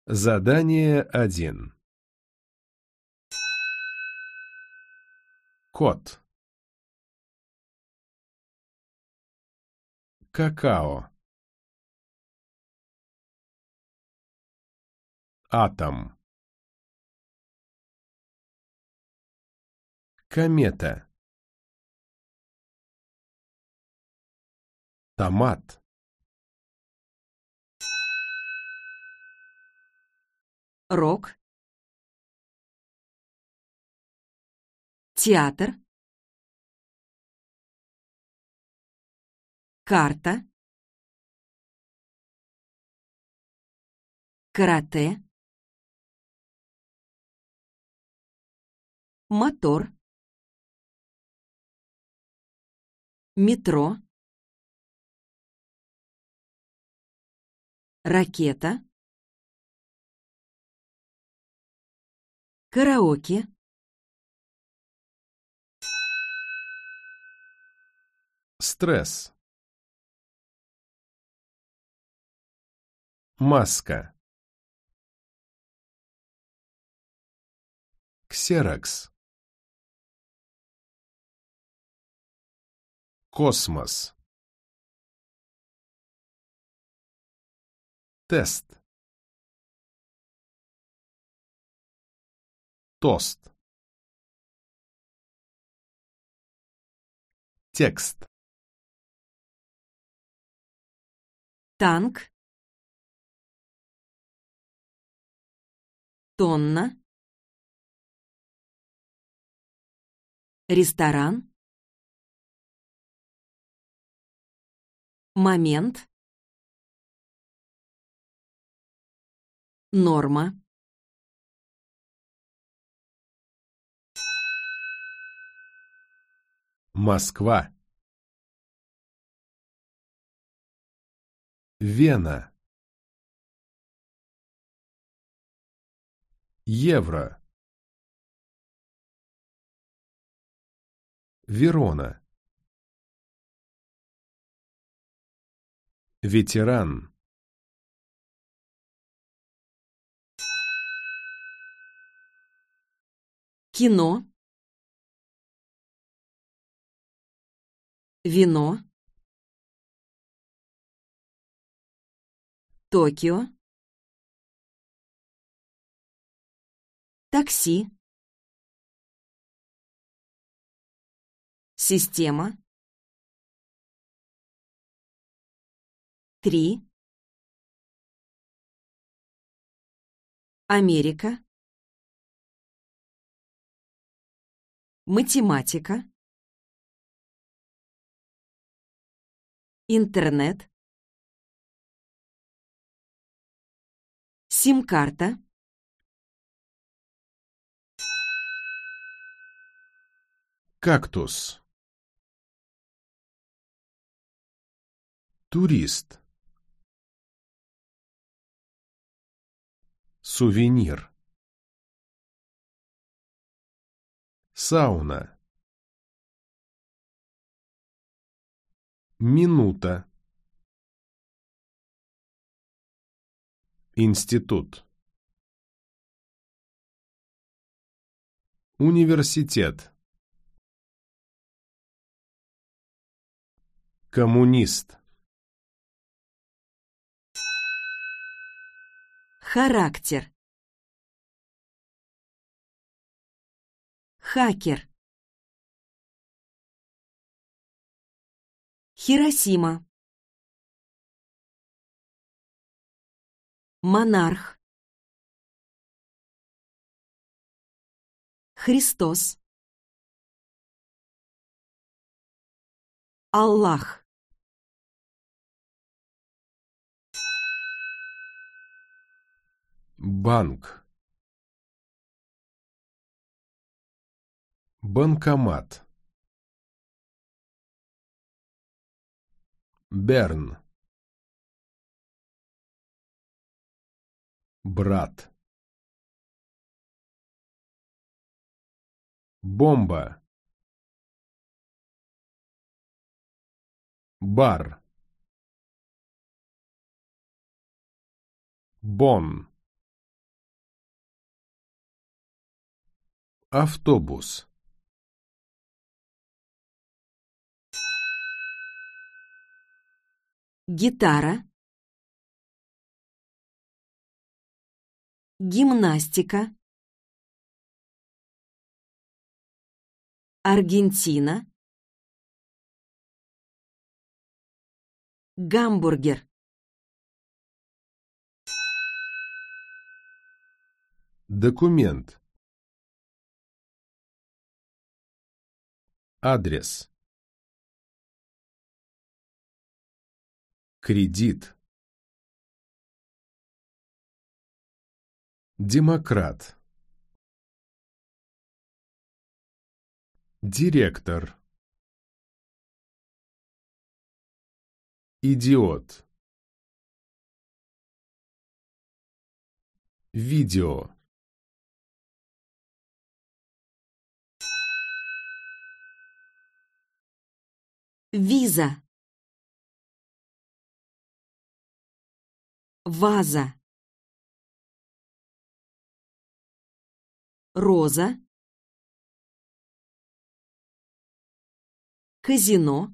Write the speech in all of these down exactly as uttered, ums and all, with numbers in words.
Задание один. Кот. Какао. Атом. Комета. Томат. Рок. Театр. Карта. Карате. Мотор. Метро. Ракета. Караоке. Стресс. Маска. Ксерокс. Космос. Тест. Тост. Текст. Танк. Тонна. Ресторан. Момент. Норма. Москва. Вена. Евро. Верона. Ветеран. Кино. Вино. Токио. Такси. Система. Три. Америка. Математика. Интернет. Сим-карта. Кактус. Турист. Сувенир. Сауна. Минута. Институт. Университет. Коммунист. Характер. Хакер. Хиросима. Монарх. Христос. Аллах. Банк. Банкомат. Берн. Брат. Бомба. Бар. Бонн. Автобус. Гитара. Гимнастика. Аргентина. Гамбургер. Документ. Адрес. Кредит. Демократ. Директор. Идиот. Видео. Виза. Ваза. Роза. Казино.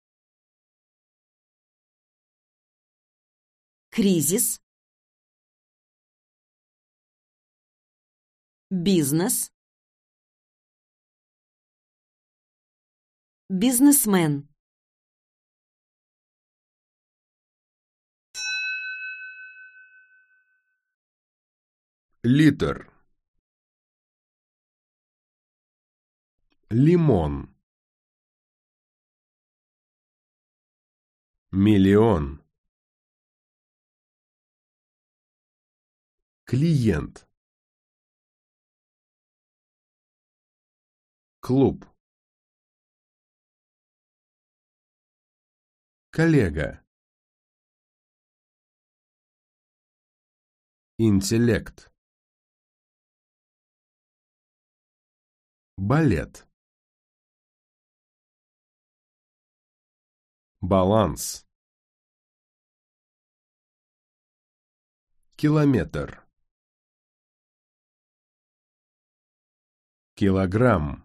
Кризис. Бизнес. Бизнесмен. Литр. Лимон. Миллион. Клиент. Клуб. Коллега. Интеллект. Балет. Баланс. Километр. Килограмм.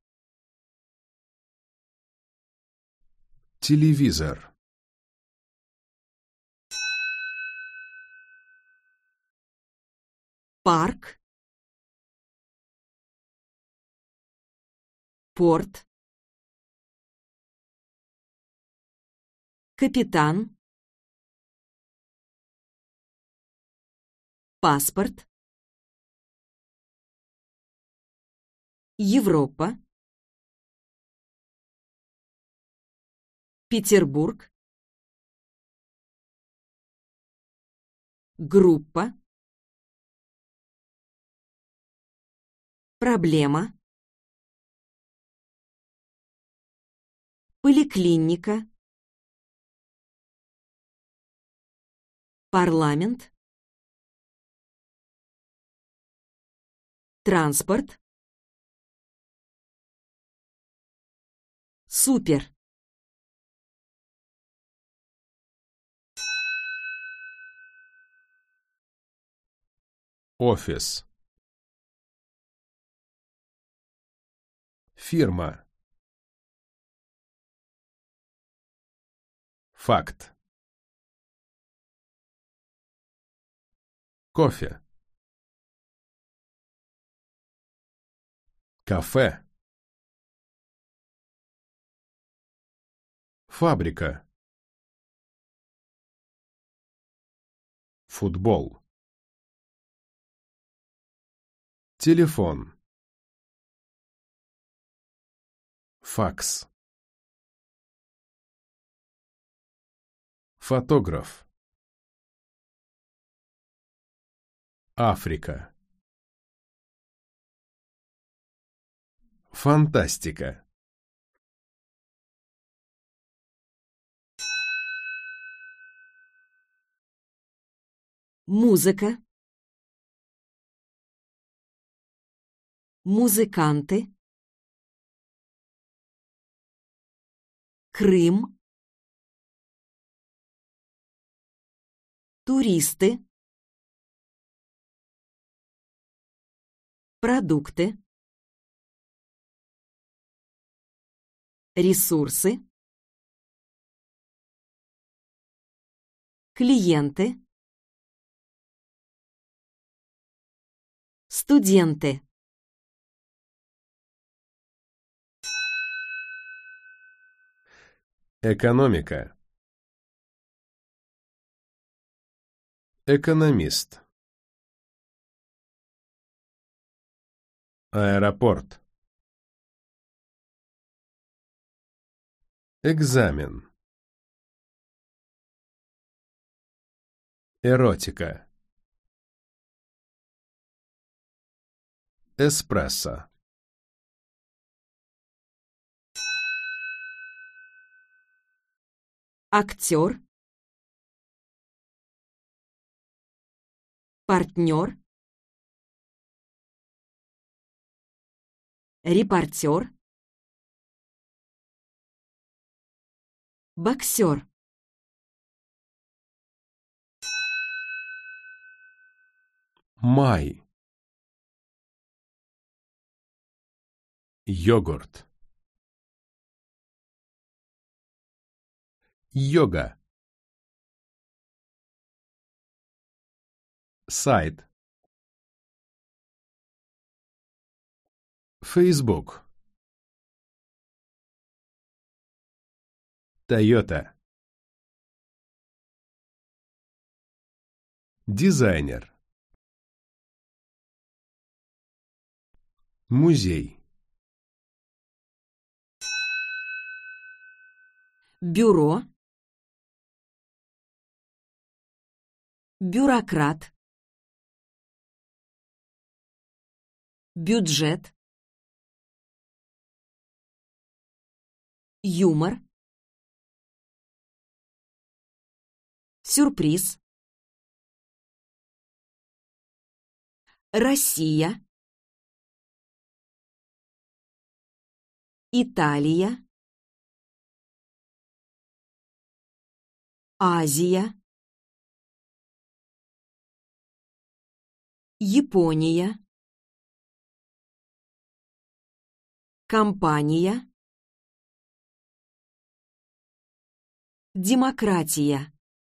Телевизор. Парк. Порт. Капитан. Паспорт. Европа. Петербург. Группа. Проблема. Поликлиника. Парламент. Транспорт. Супер. Офис. Фирма. Факт. Кофе. Кафе. Фабрика. Футбол. Телефон. Факс. Фотограф. Африка. Фантастика. Музыка. Музыканты. Крым. Туристы. Продукты. Ресурсы. Клиенты. Студенты. Экономика. Экономист. Аэропорт. Экзамен. Эротика. Эспрессо. Актер. Партнер. Репортер. Боксер. Май. Йогурт. Йога. Сайт. Facebook. Тойота. Дизайнер. Музей. Бюро. Бюрократ. Бюджет. Юмор. Сюрприз. Россия. Италия. Азия. Япония. Компания. Демократия.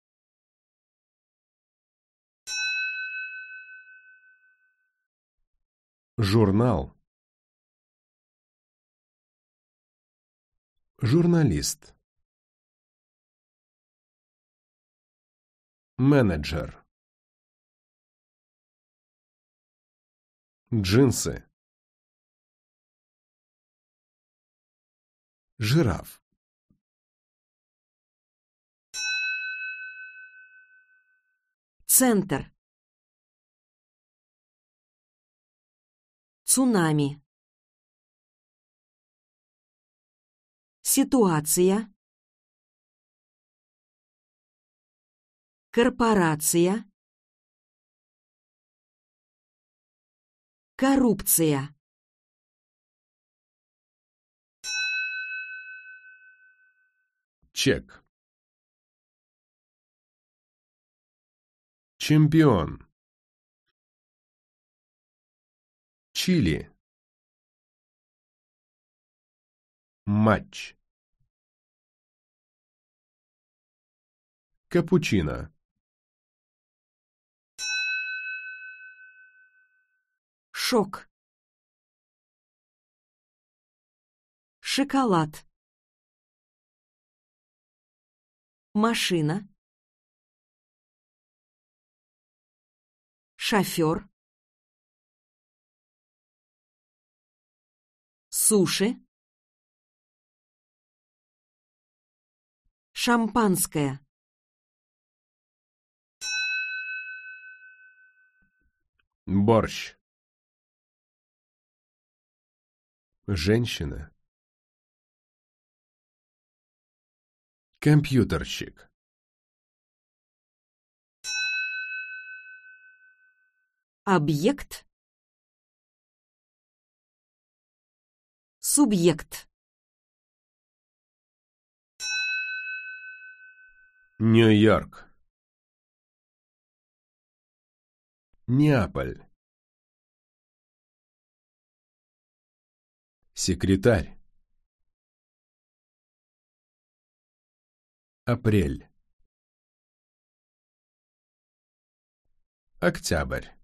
Журнал. Журналист. Менеджер. Джинсы. Жираф. Центр. Цунами. Ситуация. Корпорация. Коррупция. Чек. Чемпион. Чили. Матч. Капучино. Шок. Шоколад. Машина. Шофер. Суши. Шампанское. Борщ. Женщина. Компьютерщик. Объект. Субъект. Нью-Йорк. Неаполь. Секретарь. Апрель. Октябрь.